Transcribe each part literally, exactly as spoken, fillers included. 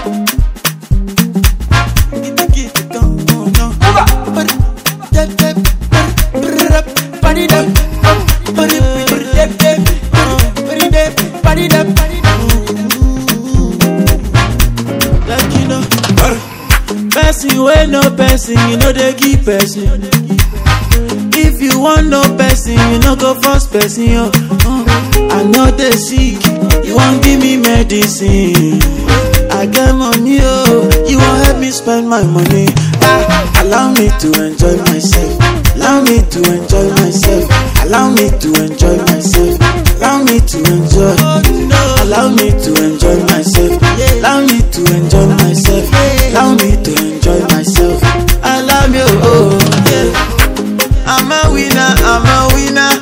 Person wey no person, you know they give person. If you want no person, you no go force person. Yo. Uh, I know they sick, you won't give me medicine. I get money, oh, you won't help me spend my money. Ah, allow me to enjoy myself. Allow me to enjoy myself. Allow me to enjoy myself. Allow me to enjoy. Allow me to enjoy myself. Allow me to enjoy myself. Allow me to enjoy myself. I love you, oh yeah. I'm a winner, I'm a winner.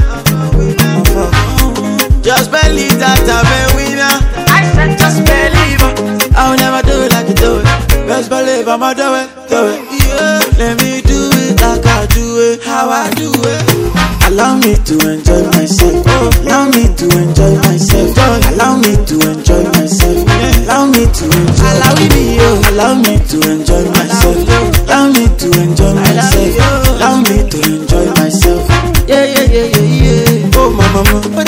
Just believe that I'm a winner. I said just believe. I'll never do it like you do it. Best believe I'ma do it, do it. Yeah. Let me do it like I do it, how I do it. Allow me to enjoy myself. Allow me to enjoy myself. Allow me to enjoy myself. Allow me to enjoy. Allow me, allow me to enjoy myself. Allow me to enjoy myself. Allow me to enjoy myself. Yeah, yeah, yeah, yeah, yeah. Oh, my mama.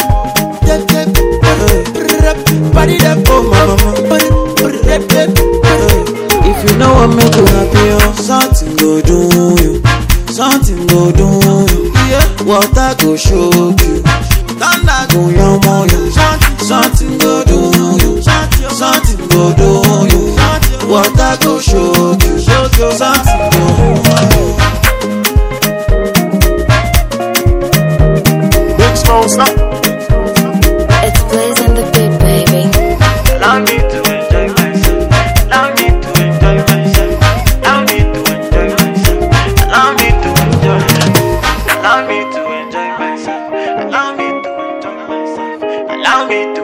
Oh, my mama. If you know what make you happy, something go do you. Something go do you. Yeah. Water go shock you. Thunder go yam on you. Something go do you. Something go do you. Water go shock you. Something go do you. Big Smoke, stop. It's blazing the beat, baby. Allow me to enjoy myself. Allow me to enjoy myself. Allow me to enjoy myself. Allow me to enjoy. Allow me to enjoy myself. Allow me to enjoy myself. Allow me to